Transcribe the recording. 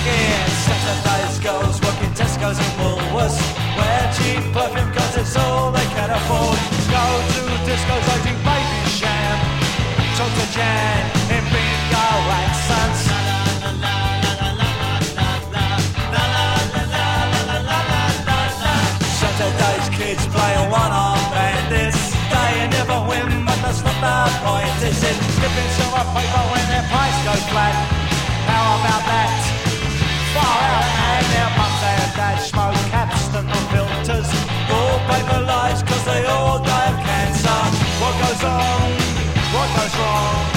skin. Saturdays girls working Tesco's and Woolworths, wear cheap perfume cause it's all they can afford. Go to discos lighting baby sham, talk to Jan in bingo accents. Saturday's kids play one-arm bandits. They never win, but that's not the point, is it? Skipping silver paper when their price goes flat. How about that? Far out, and their mums and dads smoke Capstan and filters. All paper lies cause they all die of cancer. What goes on? What goes wrong?